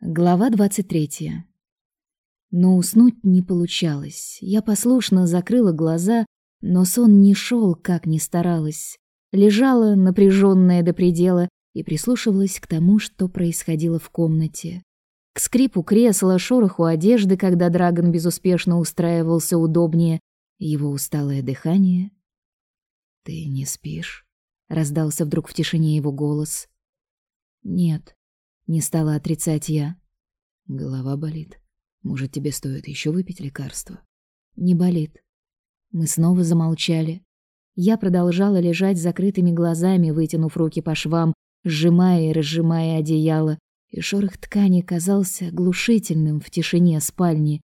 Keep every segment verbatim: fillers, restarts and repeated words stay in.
Глава двадцать третья. Но уснуть не получалось. Я послушно закрыла глаза, но сон не шел, как ни старалась. Лежала, напряженная до предела, и прислушивалась к тому, что происходило в комнате. К скрипу кресла, шороху одежды, когда Драгон безуспешно устраивался удобнее, его усталое дыхание. «Ты не спишь?» — раздался вдруг в тишине его голос. «Нет». Не стала отрицать я. Голова болит. Может, тебе стоит еще выпить лекарство? Не болит. Мы снова замолчали. Я продолжала лежать с закрытыми глазами, вытянув руки по швам, сжимая и разжимая одеяло, и шорох ткани казался глушительным в тишине спальни.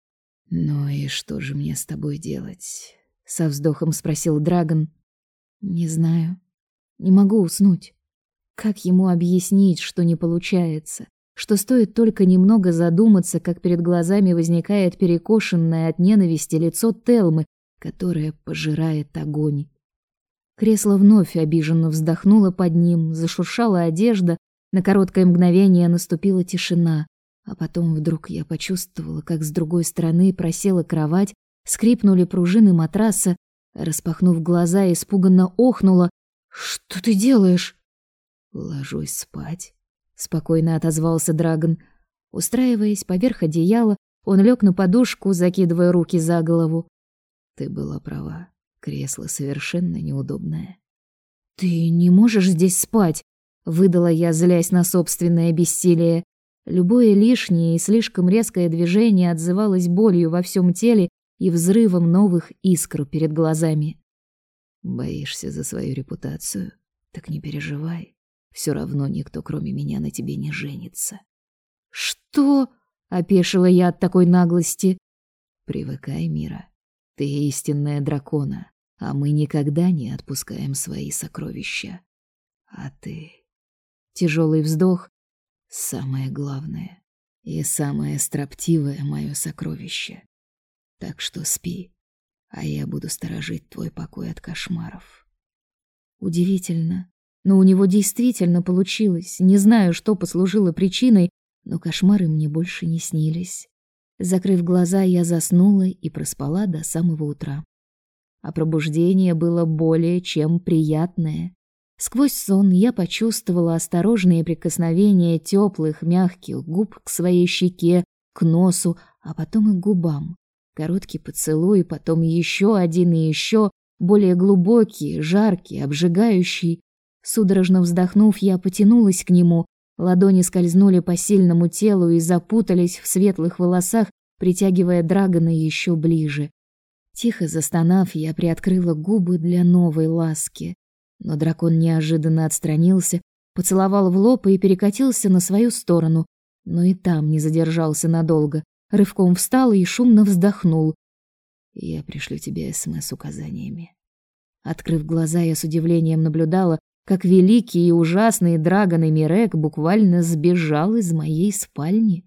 «Ну и что же мне с тобой делать?» — со вздохом спросил Драгон. «Не знаю. Не могу уснуть». Как ему объяснить, что не получается, что стоит только немного задуматься, как перед глазами возникает перекошенное от ненависти лицо Телмы, которое пожирает огонь. Кресло вновь обиженно вздохнуло под ним, зашуршала одежда, на короткое мгновение наступила тишина, а потом вдруг я почувствовала, как с другой стороны просела кровать, скрипнули пружины матраса, распахнув глаза, испуганно охнула. «Что ты делаешь?» «Ложусь спать», — спокойно отозвался Драгон. Устраиваясь поверх одеяла, он лег на подушку, закидывая руки за голову. «Ты была права, кресло совершенно неудобное». «Ты не можешь здесь спать», — выдала я, злясь на собственное бессилие. Любое лишнее и слишком резкое движение отзывалось болью во всем теле и взрывом новых искр перед глазами. «Боишься за свою репутацию? Так не переживай. Все равно никто, кроме меня, на тебе не женится». «Что?» — опешила я от такой наглости. «Привыкай, Мира. Ты истинная дракона, а мы никогда не отпускаем свои сокровища. А ты...» Тяжелый вздох. «Самое главное и самое строптивое мое сокровище. Так что спи, а я буду сторожить твой покой от кошмаров». Удивительно. Но у него действительно получилось. Не знаю, что послужило причиной, но кошмары мне больше не снились. Закрыв глаза, я заснула и проспала до самого утра. А пробуждение было более чем приятное. Сквозь сон я почувствовала осторожные прикосновения теплых, мягких губ к своей щеке, к носу, а потом и к губам. Короткий поцелуй, потом еще один и еще, более глубокий, жаркий, обжигающий. Судорожно вздохнув, я потянулась к нему. Ладони скользнули по сильному телу и запутались в светлых волосах, притягивая Драгона еще ближе. Тихо застонав, я приоткрыла губы для новой ласки. Но дракон неожиданно отстранился, поцеловал в лоб и перекатился на свою сторону, но и там не задержался надолго. Рывком встал и шумно вздохнул. «Я пришлю тебе СМС с указаниями». Открыв глаза, я с удивлением наблюдала, как великий и ужасный Драгон Эмирек буквально сбежал из моей спальни.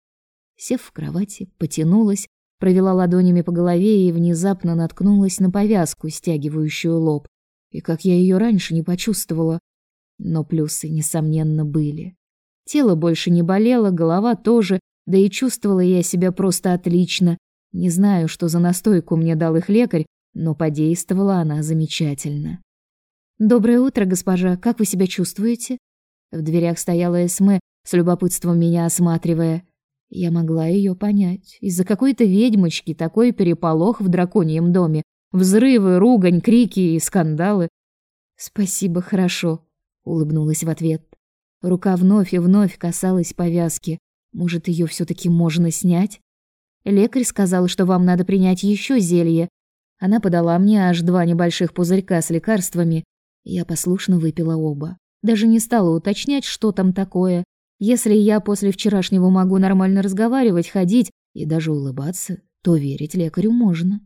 Сев в кровати, потянулась, провела ладонями по голове и внезапно наткнулась на повязку, стягивающую лоб. И как я ее раньше не почувствовала. Но плюсы, несомненно, были. Тело больше не болело, голова тоже, да и чувствовала я себя просто отлично. Не знаю, что за настойку мне дал их лекарь, но подействовала она замечательно. «Доброе утро, госпожа. Как вы себя чувствуете?» В дверях стояла Эсме, с любопытством меня осматривая. Я могла ее понять. Из-за какой-то ведьмочки такой переполох в драконьем доме. Взрывы, ругань, крики и скандалы. «Спасибо, хорошо», — улыбнулась в ответ. Рука вновь и вновь касалась повязки. Может, ее все-таки можно снять? Лекарь сказал, что вам надо принять еще зелье. Она подала мне аж два небольших пузырька с лекарствами. Я послушно выпила оба. Даже не стала уточнять, что там такое. Если я после вчерашнего могу нормально разговаривать, ходить и даже улыбаться, то верить лекарю можно.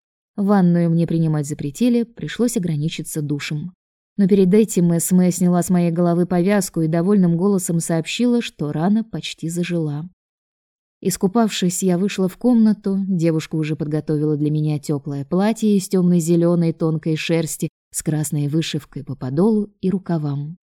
Ванную мне принимать запретили, пришлось ограничиться душем. Но перед этим Эсме сняла с моей головы повязку и довольным голосом сообщила, что рана почти зажила. Искупавшись, я вышла в комнату. Девушка уже подготовила для меня теплое платье из темно-зеленой тонкой шерсти с красной вышивкой по подолу и рукавам.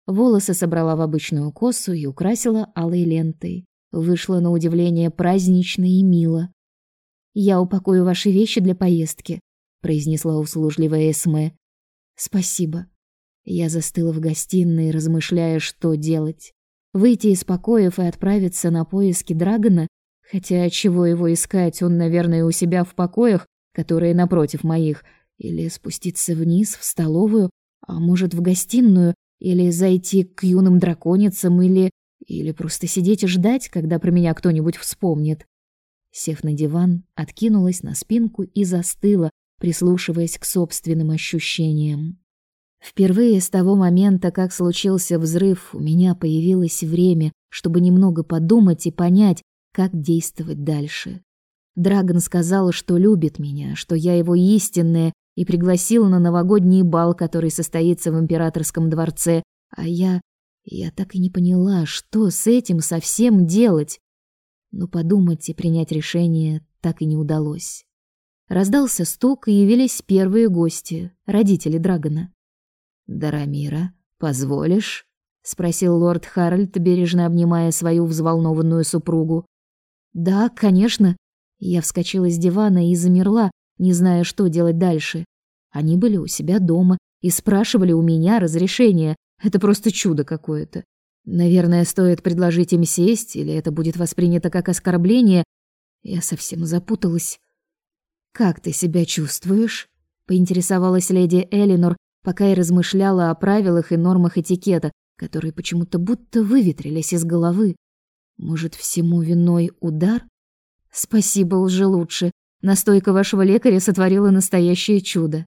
Волосы собрала в обычную косу и украсила алой лентой. Вышло на удивление празднично и мило. «Я упакую ваши вещи для поездки», — произнесла услужливая Эсме. «Спасибо». Я застыла в гостиной, размышляя, что делать. Выйти из покоев и отправиться на поиски Драгона, хотя чего его искать, он, наверное, у себя в покоях, которые напротив моих, или спуститься вниз в столовую, а может, в гостиную, или зайти к юным драконицам, или... или просто сидеть и ждать, когда про меня кто-нибудь вспомнит. Сев на диван, откинулась на спинку и застыла, прислушиваясь к собственным ощущениям. Впервые с того момента, как случился взрыв, у меня появилось время, чтобы немного подумать и понять, как действовать дальше. Драгон сказал, что любит меня, что я его истинная, и пригласил на новогодний бал, который состоится в императорском дворце, а я... я так и не поняла, что с этим совсем делать. Но подумать и принять решение так и не удалось. Раздался стук, и явились первые гости, родители Драгона. «Дарамира, позволишь?» — спросил лорд Харальд, бережно обнимая свою взволнованную супругу. «Да, конечно». Я вскочила с дивана и замерла, не зная, что делать дальше. Они были у себя дома и спрашивали у меня разрешения. Это просто чудо какое-то. Наверное, стоит предложить им сесть, или это будет воспринято как оскорбление. Я совсем запуталась. «Как ты себя чувствуешь?» — поинтересовалась леди Элинор, пока я размышляла о правилах и нормах этикета, которые почему-то будто выветрились из головы. Может, всему виной удар? Спасибо, уже лучше. Настойка вашего лекаря сотворила настоящее чудо.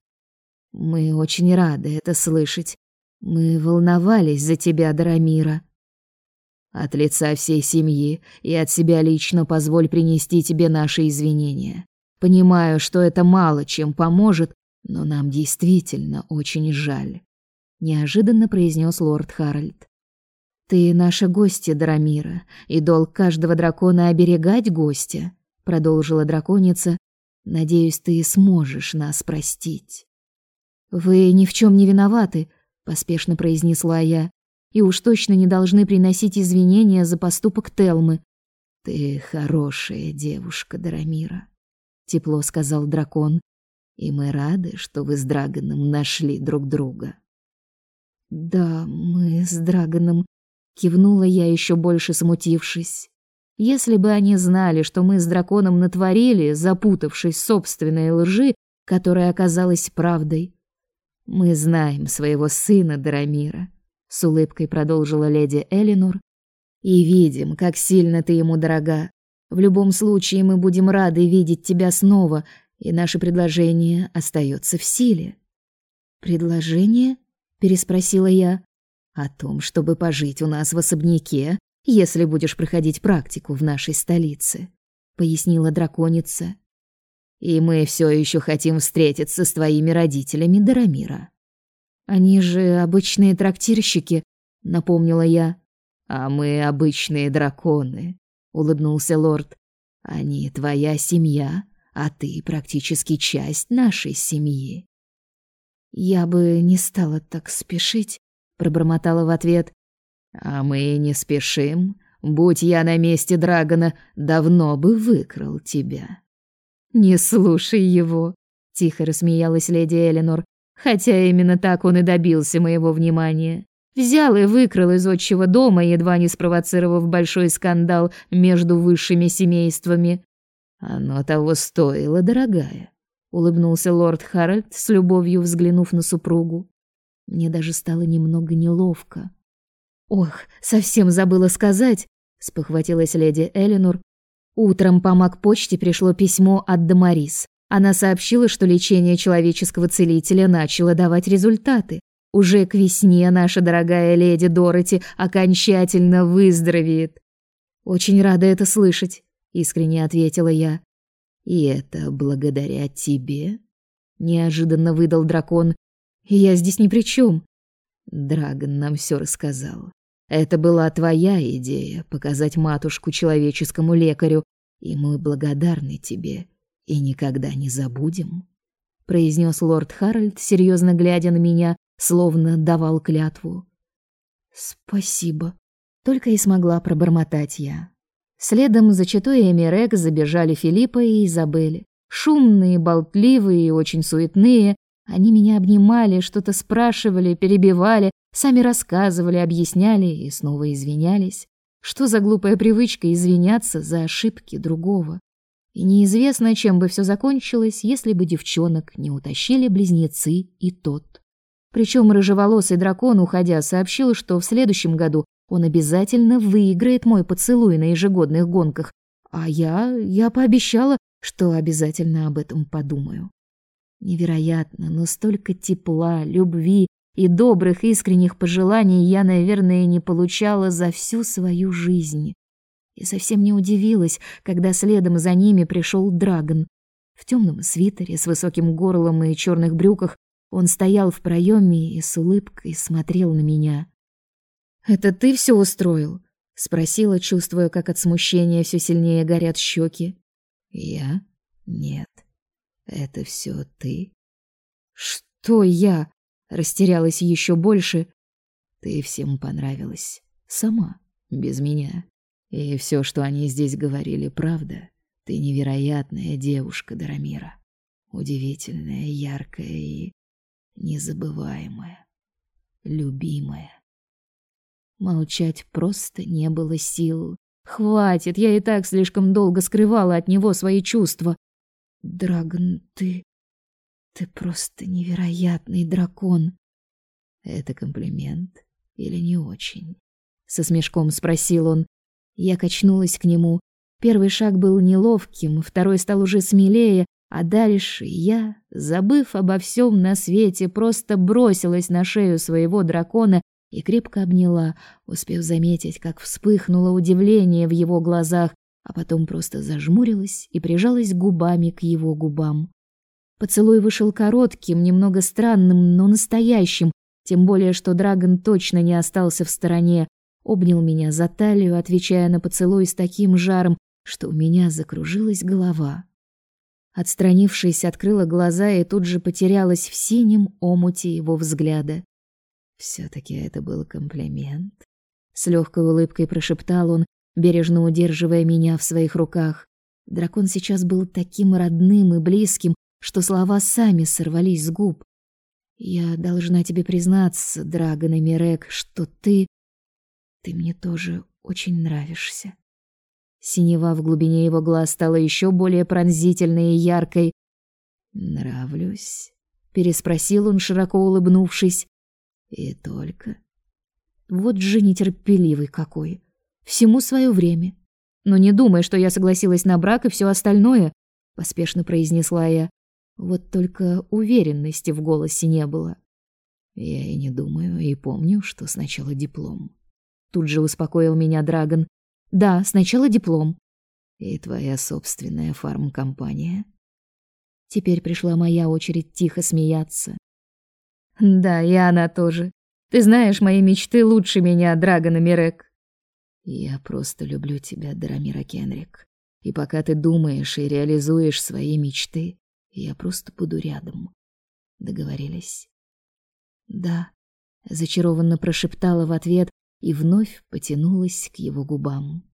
Мы очень рады это слышать. Мы волновались за тебя, Дарамира. От лица всей семьи и от себя лично позволь принести тебе наши извинения. Понимаю, что это мало чем поможет, но нам действительно очень жаль, неожиданно произнес лорд Харальд. Ты наша гостья, Дарамира, и долг каждого дракона оберегать гостя, продолжила драконица. Надеюсь, ты сможешь нас простить. Вы ни в чем не виноваты, поспешно произнесла я, и уж точно не должны приносить извинения за поступок Телмы. Ты хорошая девушка, Дарамира, тепло сказал дракон. И мы рады, что вы с Драгоном нашли друг друга. Да, мы с Драгоном, кивнула я, еще больше смутившись. Если бы они знали, что мы с драконом натворили, запутавшись в собственной лжи, которая оказалась правдой. Мы знаем своего сына Дарамира, с улыбкой продолжила леди Элинор, и видим, как сильно ты ему дорога. В любом случае мы будем рады видеть тебя снова. И наше предложение остается в силе. Предложение? Переспросила я. О том, чтобы пожить у нас в особняке, если будешь проходить практику в нашей столице, пояснила драконица. И мы все еще хотим встретиться с твоими родителями, Дарамира. Они же обычные трактирщики, напомнила я. А мы обычные драконы, улыбнулся лорд. Они твоя семья. А ты практически часть нашей семьи. Я бы не стала так спешить, пробормотала в ответ. А мы не спешим. Будь я на месте Драгона, давно бы выкрал тебя. Не слушай его, тихо рассмеялась леди Элинор, хотя именно так он и добился моего внимания. Взял и выкрал из отчего дома, едва не спровоцировав большой скандал между высшими семействами. Оно того стоило, дорогая, улыбнулся лорд Харальд, с любовью взглянув на супругу. Мне даже стало немного неловко. Ох, совсем забыла сказать, спохватилась леди Элинор. Утром по Макпочте пришло письмо от Дамарис. Она сообщила, что лечение человеческого целителя начало давать результаты. Уже к весне наша дорогая леди Дороти окончательно выздоровеет. Очень рада это слышать, искренне ответила я. И это благодаря тебе? Неожиданно выдал дракон. Я здесь ни при чем. Драгон нам все рассказал. Это была твоя идея показать матушку человеческому лекарю, и мы благодарны тебе и никогда не забудем, произнес лорд Харальд, серьезно глядя на меня, словно давал клятву. Спасибо. Только и смогла пробормотать я. Следом за читой Эмерек забежали Филиппа и Изабель. Шумные, болтливые и очень суетные. Они меня обнимали, что-то спрашивали, перебивали, сами рассказывали, объясняли и снова извинялись. Что за глупая привычка извиняться за ошибки другого? И неизвестно, чем бы все закончилось, если бы девчонок не утащили близнецы и тот. Причем рыжеволосый дракон, уходя, сообщил, что в следующем году он обязательно выиграет мой поцелуй на ежегодных гонках, а я... я пообещала, что обязательно об этом подумаю. Невероятно, но столько тепла, любви и добрых искренних пожеланий я, наверное, не получала за всю свою жизнь. И совсем не удивилась, когда следом за ними пришел Драгон. В темном свитере с высоким горлом и черных брюках он стоял в проеме и с улыбкой смотрел на меня. «Это ты все устроил?» — спросила, чувствуя, как от смущения все сильнее горят щеки. «Я? Нет. Это все ты». «Что я?» — растерялась еще больше. «Ты всем понравилась. Сама, без меня. И все, что они здесь говорили, правда. Ты невероятная девушка, Дарамира. Удивительная, яркая и незабываемая. Любимая». Молчать просто не было сил. Хватит, я и так слишком долго скрывала от него свои чувства. Драгон, ты... ты просто невероятный дракон. Это комплимент или не очень? Со смешком спросил он. Я качнулась к нему. Первый шаг был неловким, второй стал уже смелее, а дальше я, забыв обо всем на свете, просто бросилась на шею своего дракона и крепко обняла, успев заметить, как вспыхнуло удивление в его глазах, а потом просто зажмурилась и прижалась губами к его губам. Поцелуй вышел коротким, немного странным, но настоящим, тем более что Драгон точно не остался в стороне, обнял меня за талию, отвечая на поцелуй с таким жаром, что у меня закружилась голова. Отстранившись, открыла глаза и тут же потерялась в синем омуте его взгляда. «Все-таки это был комплимент», — с легкой улыбкой прошептал он, бережно удерживая меня в своих руках. Дракон сейчас был таким родным и близким, что слова сами сорвались с губ. «Я должна тебе признаться, Драгон Эмерек, что ты... ты мне тоже очень нравишься». Синева в глубине его глаз стала еще более пронзительной и яркой. «Нравлюсь?» — переспросил он, широко улыбнувшись. «И только...» Вот же нетерпеливый какой. Всему свое время. Но не думай, что я согласилась на брак и все остальное, поспешно произнесла я. Вот только уверенности в голосе не было. Я и не думаю, и помню, что сначала диплом. Тут же успокоил меня Драгон. Да, сначала диплом. И твоя собственная фармкомпания. Теперь пришла моя очередь тихо смеяться. Да, и она тоже. Ты знаешь мои мечты лучше меня, Драгон Эмерек. Я просто люблю тебя, Дарамира Кенрик. И пока ты думаешь и реализуешь свои мечты, я просто буду рядом. Договорились? Да, зачарованно прошептала в ответ и вновь потянулась к его губам.